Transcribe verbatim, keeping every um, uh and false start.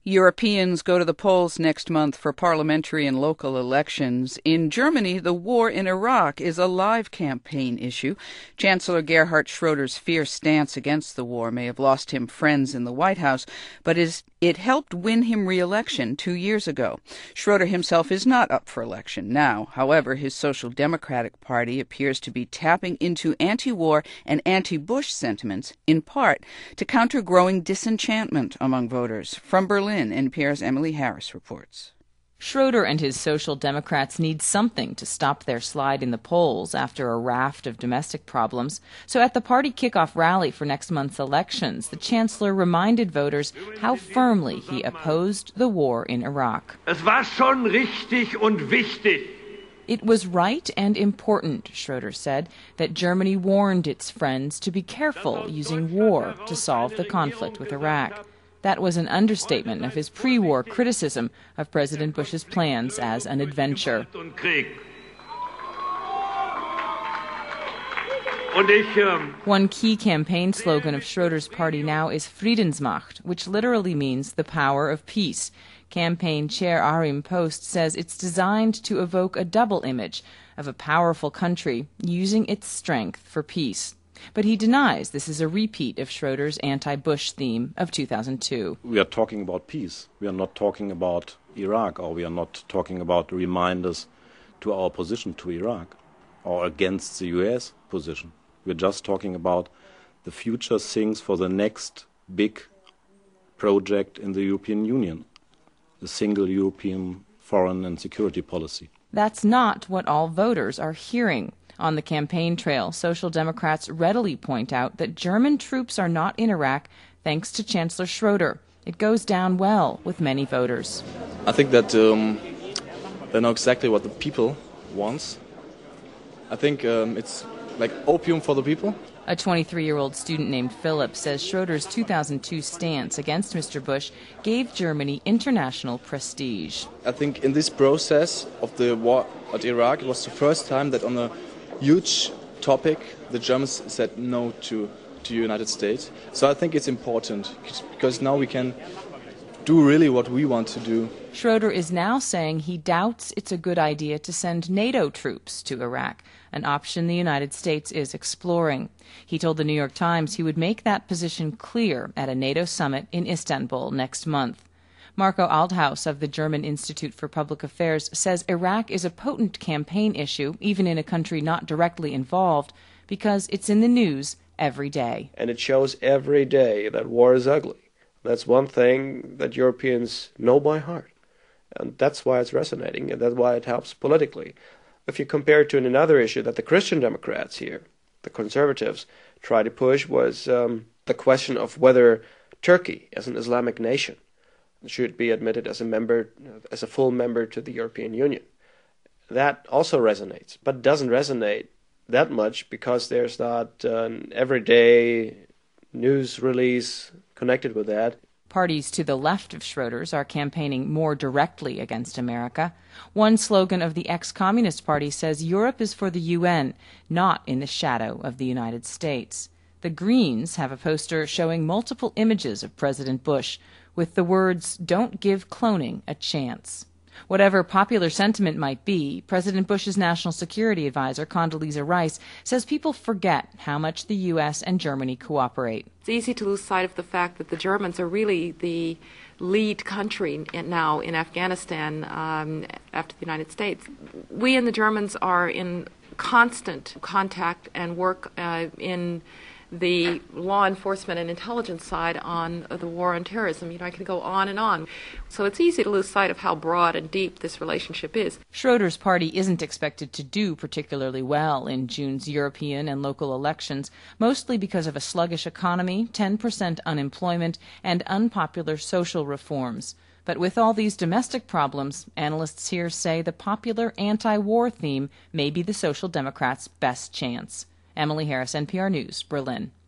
Europeans go to the polls next month for parliamentary and local elections. In Germany, the war in Iraq is a live campaign issue. Chancellor Gerhard Schroeder's fierce stance against the war may have lost him friends in the White House, but is, it helped win him re-election two years ago. Schroeder himself is not up for election now. However, his Social Democratic Party appears to be tapping into anti-war and anti-Bush sentiments, in part to counter growing disenchantment among voters. From Berlin, N P R's Emily Harris reports. Schroeder and his Social Democrats need something to stop their slide in the polls after a raft of domestic problems. So at the party kickoff rally for next month's elections, the chancellor reminded voters how firmly he opposed the war in Iraq. Es war schon richtig und wichtig. It was right and important, Schroeder said, that Germany warned its friends to be careful using war to solve the conflict with Iraq. That was an understatement of his pre-war criticism of President Bush's plans as an adventure. One key campaign slogan of Schroeder's party now is Friedensmacht, which literally means the power of peace. Campaign chair Arim Post says it's designed to evoke a double image of a powerful country using its strength for peace. But he denies this is a repeat of Schroeder's anti-Bush theme of two thousand two. We are talking about peace. We are not talking about Iraq, or we are not talking about reminders to our position to Iraq or against the U S position. We're just talking about the future things for the next big project in the European Union, the single European foreign and security policy. That's not what all voters are hearing. On the campaign trail, Social Democrats readily point out that German troops are not in Iraq thanks to Chancellor Schroeder. It goes down well with many voters. I think that um, they know exactly what the people want. I think um, it's like opium for the people. A twenty-three-year-old student named Philip says Schroeder's two thousand two stance against Mister Bush gave Germany international prestige. I think in this process of the war at Iraq, it was the first time that on a huge topic the Germans said no to to the United States. So I think it's important because now we can do really what we want to do. Schroeder is now saying he doubts it's a good idea to send NATO troops to Iraq, an option the United States is exploring. He told the New York Times he would make that position clear at a NATO summit in Istanbul next month. Marco Althaus of the German Institute for Public Affairs says Iraq is a potent campaign issue, even in a country not directly involved, because it's in the news every day. And it shows every day that war is ugly. That's one thing that Europeans know by heart. And that's why it's resonating, and that's why it helps politically. If you compare it to another issue that the Christian Democrats here, the conservatives, try to push, was um, the question of whether Turkey, as an Islamic nation, should be admitted as a member, as a full member to the European Union. That also resonates, but doesn't resonate that much because there's not an everyday news release connected with that. Parties to the left of Schroeder's are campaigning more directly against America. One slogan of the ex-Communist Party says Europe is for the U N, not in the shadow of the United States. The Greens have a poster showing multiple images of President Bush with the words, "Don't give cloning a chance." Whatever popular sentiment might be, President Bush's national security advisor, Condoleezza Rice, says people forget how much the U S and Germany cooperate. It's easy to lose sight of the fact that the Germans are really the lead country now in Afghanistan um, after the United States. We and the Germans are in constant contact and work uh, in the law enforcement and intelligence side on the war on terrorism. You know, I can go on and on. So it's easy to lose sight of how broad and deep this relationship is. Schroeder's party isn't expected to do particularly well in June's European and local elections, mostly because of a sluggish economy, ten percent unemployment, and unpopular social reforms. But with all these domestic problems, analysts here say the popular anti-war theme may be the Social Democrats' best chance. Emily Harris, N P R News, Berlin.